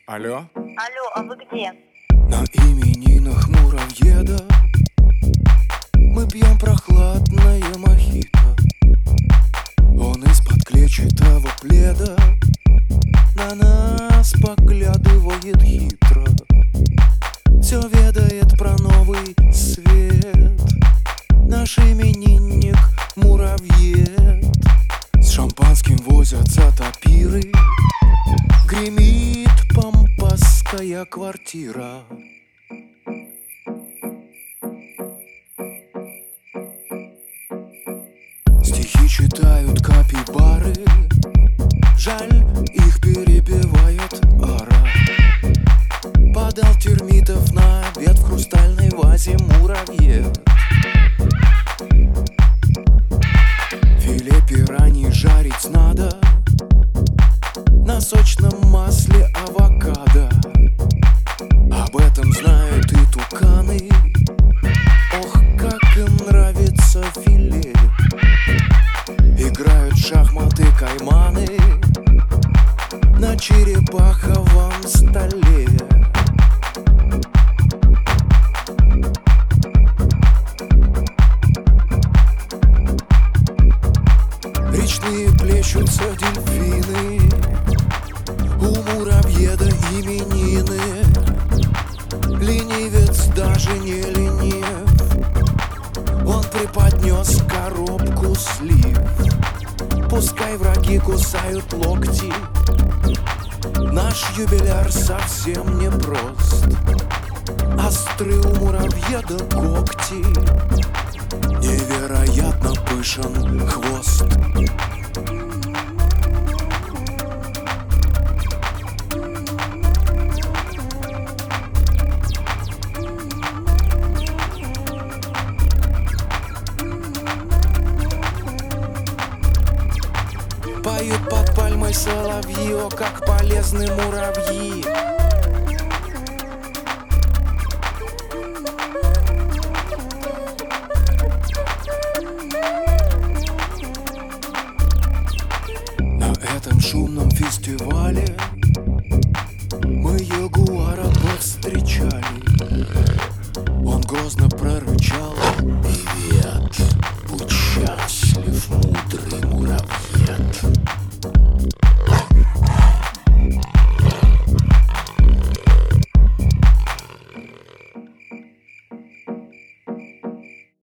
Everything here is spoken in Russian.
Алло? Алло, а вы где? На именинах муравьеда мы пьем прохладное мохито. Он из-под клетчатого пледа на нас поглядывает хитро. Все ведает про новый свет наш именинник муравьед. С шампанским возятся тапиры, гремит пампасская квартира. Стихи читают капибары, жаль, их перебивает ара. Подал термитов на обед в хрустальной вазе муравьед. Филе пираний жарить надо на сочном масле авокадо. Об этом знают и туканы. Ох, как им нравится филе. Играют в шахматы кайманы на черепаховом столе. Речные плещутся дельфины, у муравьеда именины. Ленивец даже не ленив, он преподнес коробку слив. Пускай враги кусают локти, наш юбиляр совсем не прост. Остры у муравьеда когти, невероятно пышен хвост. Поют под пальмой соловьи, о, как полезны муравьи. На этом шумном фестивале мы ягуара повстречали. Он грозно прорычал: «Привет, будь счастлив, мудрый муравьед».